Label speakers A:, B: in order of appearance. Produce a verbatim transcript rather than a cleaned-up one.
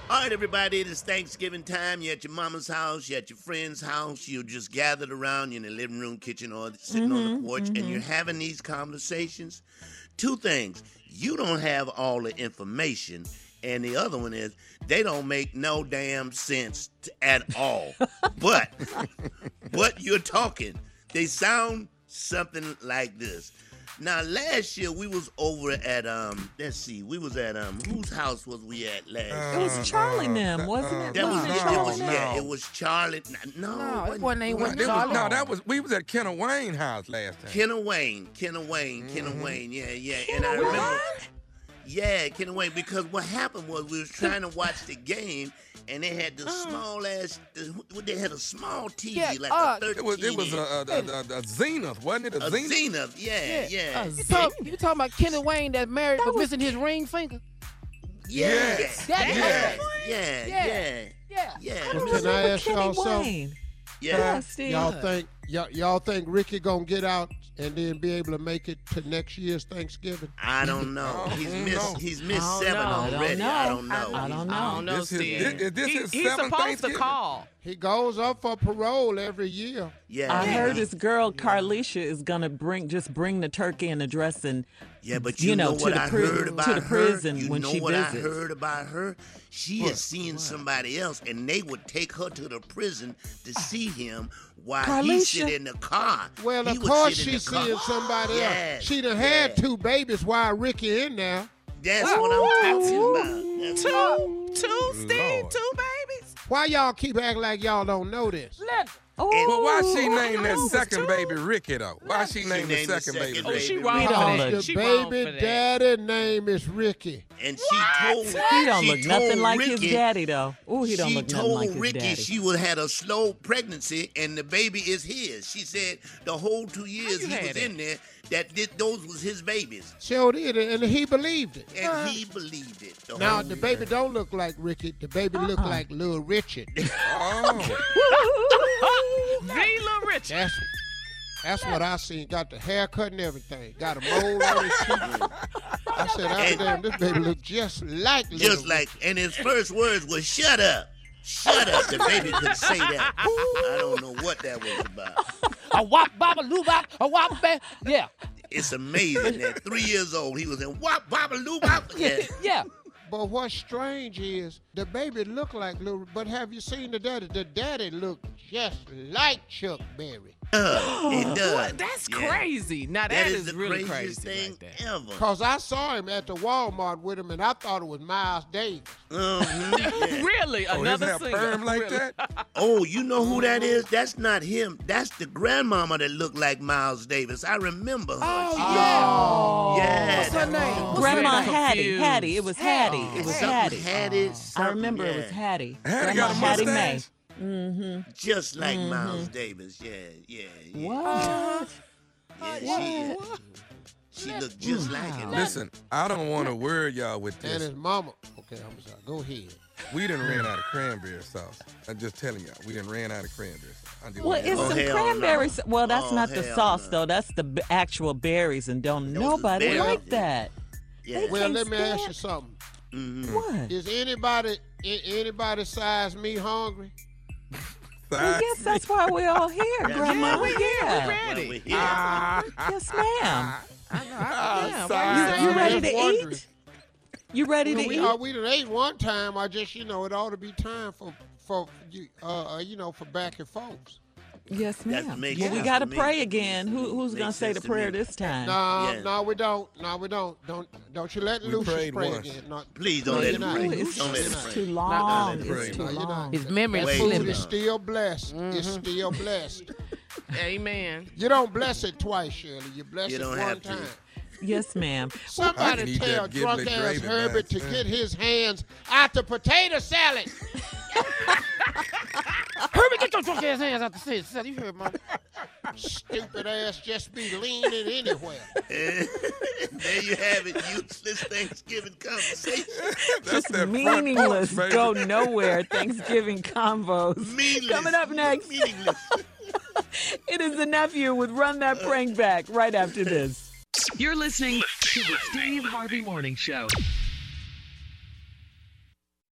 A: All right, everybody, it is Thanksgiving time. You're at your mama's house, you're at your friend's house, you're just gathered around, you're in the living room, kitchen, or sitting
B: Mm-hmm,
A: on the porch,
B: mm-hmm.
A: and you're having these conversations. Two things. You don't have all the information, and the other one is they don't make no damn sense t- at all. but, but you're talking. They sound something like this. Now, last year we was over at um. Let's see, we was at um. Whose house was we at last?
B: It was Charlie and them, wasn't it?
A: That was,
B: Wasn't it
A: it
B: Charlie
A: was
B: and them?
A: yeah. It was Charlie. No,
C: No,
A: it
C: it wasn't. It
D: No,
C: wasn't
D: it was,
C: Charlie.
D: no, that was we was at Kenneth Wayne house last time.
A: Kenna Wayne, Kenna Wayne, Kenna Wayne. Yeah, yeah. and I
B: Kenna
A: remember. Yeah, Kenna Wayne. Because what happened was we was trying to watch the game, and they had the small ass. The, they had a small T V,
C: Yeah,
A: like
C: uh,
A: a thirteen.
D: It was it was a, a, a, a, a Zenith, wasn't it? A,
A: a
D: Zenith.
A: Zenith. Yeah, yeah.
B: a
C: You, talk, you talking about Kenny Wayne that married
B: That
C: but
B: was-
C: missing his ring finger?
A: Yeah,
D: Yes.
C: That-
A: yeah,
C: okay.
A: yeah,
C: Yeah.
A: yeah,
C: Yeah.
A: yeah.
B: I don't
E: Well, can I
B: remember
E: ask y'all
B: Kenny
E: something?
B: Wayne.
A: Yeah.
B: Yeah, Steve.
E: Y'all think y'all, y'all think Ricky gonna get out and then be able to make it to next year's Thanksgiving?
A: I don't know.
D: I
A: He's
D: don't
A: missed.
D: know.
A: He's missed
F: I don't
A: seven
F: know. I
B: don't
A: already.
B: know.
A: I don't know.
B: I don't know.
F: I don't know,
D: This is,
F: Steve.
D: this, is this
F: He-
D: his
F: he's
D: seventh
F: supposed
D: Thanksgiving?
F: to call.
E: He goes up for parole every year.
A: Yeah.
B: I
A: yeah.
B: heard this girl Carlicia is gonna bring just bring the turkey and the dressing.
A: Yeah, but
B: you
A: you,
B: know,
A: know,
B: to
A: what
B: the
A: I
B: pri-
A: heard
B: to
A: about
B: the
A: her?
B: prison
A: You
B: when
A: know
B: she
A: what
B: visits.
A: I heard about her? She is seeing somebody else, and they would take her to the prison to see him while he
B: Carlicia?
A: sit in the car.
E: Well,
A: He
E: of
A: would
E: course
A: sit in
E: she's
A: the car.
E: seeing somebody
A: Yes,
E: else. She done had
A: yeah.
E: two babies while Ricky in there.
A: That's what I'm talking about. That's
F: Two, two, Steve,
D: Lord.
F: two babies.
E: Why y'all keep acting like y'all don't know this?
C: Let
B: Oh,
D: But why she
B: I
D: named that
B: know,
D: second
B: two.
D: baby Ricky though? Why she
A: She
D: named the
A: named the
D: second baby
A: second
D: Ricky?
F: Oh, she
A: baby.
F: wrong
B: He
F: for
B: don't
F: that.
B: look-
E: The
F: She wrong
E: baby
F: for that.
E: daddy name is Ricky.
A: And she told
B: He don't
A: she
B: look
A: told
B: nothing like
A: Ricky,
B: his daddy though. Oh, he don't
A: she
B: look nothing
A: told
B: like his
A: Ricky
B: daddy.
A: she would had a slow pregnancy and the baby is his. She said the whole two years
F: you
A: he
F: had
A: was
F: it?
A: in there that thi- those was his babies,
E: Sure did it, and he believed it.
A: and he believed it. The
E: Now
A: whole
E: the
A: year.
E: baby don't look like Ricky. The baby look
B: Uh-uh.
E: like Little Richard.
D: Oh,
F: V. Little Rich.
E: That's that's what I seen. Got the haircut and everything. Got a mole on his cheek. I said, "I
A: And-
E: damn, this baby look just like Little
A: just like, and his first words was "shut up." Shut up. The baby could say that. I don't know what that was about.
C: a wop baba loo bop, a wop ba. Yeah,
A: It's amazing that three years old he was in Wop Baba Loo Bop. Yeah.
C: yeah.
E: But what's strange is the baby look like Little. But have you seen the daddy? The daddy look just like Chuck Berry.
A: Uh, it does.
F: What? That's
A: Yeah.
F: crazy. Now
A: That
F: that
A: is
F: is
A: the
F: really
A: craziest
F: crazy
A: thing
F: like that.
A: ever.
E: Cause I saw him at the Walmart with him, and I thought it was Miles Davis.
A: Mhm, yeah.
F: Really?
D: oh his
F: Another
D: hair
F: singer?
D: perm like
F: Really?
D: that?
A: Oh, you know who that is? That's not him. That's the grandmama that looked like Miles Davis. I remember her.
C: Oh
A: She-
C: yeah.
A: yeah.
C: What's her name? What's
B: Grandma
C: her name?
B: Hattie,
F: confused.
B: Hattie. It was Hattie. It was
A: Something
B: Hattie.
A: Hattie,
B: I
A: something,
B: remember it was
A: yeah.
B: Hattie.
D: Hattie
B: Grandma
D: got a
B: Hattie May.
D: mustache.
B: Mm-hmm.
A: Just like Miles Davis. Yeah, yeah, yeah.
B: What?
A: Yeah, she, she looked just like it.
D: Listen, I don't want to worry y'all with
E: And
D: this.
E: his mama. Okay, I'm sorry. Go ahead.
D: We done ran out of cranberry sauce. I'm just telling y'all, we done ran out of cranberry sauce. I'm just
B: Well,
D: letting
B: it's
D: y'all
A: Oh,
B: some
A: hell
B: cranberry.
A: no.
B: sa- Well, that's
A: Oh,
B: not the
A: hell
B: sauce
A: no.
B: though. That's the b- actual berries, and don't
A: Those was
B: nobody
A: berries.
B: like that.
A: Yeah.
E: Well,
B: can't
E: let me ask
B: stand-
E: you something.
A: Mhm.
B: What?
E: Is anybody i- anybody size me hungry?
B: Well, yes, that's why we're all here, Grandma.
F: Yeah, we here. We
B: Yeah.
F: ready.
A: Well, we're here.
B: Yes, ma'am.
C: I know. I,
D: Ah,
C: yeah,
D: sorry.
C: why
B: You
C: you
B: ready
C: saying
B: to
C: that?
E: wondering.
B: eat? You ready
E: Well,
B: to
E: we,
B: eat?
E: uh, we done ate one time. I just, you know, it ought to be time for for you, uh, uh, you know, for back and folks.
B: Yes,
A: That
B: ma'am.
A: makes
B: Well, we
A: sense
B: got to
A: to me.
B: pray again. Who, who's
A: Makes
B: gonna say the
A: sense to
B: prayer
A: me.
B: this time?
E: No,
A: Yeah.
E: no, we don't. No, we don't. Don't don't you let
D: We
E: Lucius
D: prayed
E: pray
D: once.
E: again. No,
A: Please don't
E: no,
A: let
E: you're
A: him
E: not.
A: pray.
B: Ooh, it's,
A: Don't let him
B: it's
A: pray.
B: too
D: Not
B: long.
D: let him
B: It's
D: pray.
B: too
E: No, you're not.
B: long.
C: His memory
E: That
C: is
A: Wait,
E: food
C: slipping.
E: is still blessed. It's still blessed.
F: Amen.
E: You don't bless it twice, Shirley. You bless
A: You
E: it
A: don't
E: one
A: have to.
E: time.
B: Yes, ma'am.
D: I can
E: Somebody
D: eat
E: tell
D: that Ghibli
E: drunk ass
D: gravy by
E: Herbert to
D: itself.
E: get his hands out the potato salad.
C: Herbie, get your drunk ass hands out the seat. Sal, you heard, mama.
E: Stupid ass just be leaning anywhere.
A: There you have it. Useless Thanksgiving conversation.
D: That's
B: Just
D: that front
B: meaningless,
D: porch, baby.
B: go nowhere Thanksgiving combos.
A: Meaningless.
B: Coming up next,
A: Meaningless.
B: it is the nephew with Run That Prank Back right after this.
G: You're listening to the Steve Harvey Morning Show.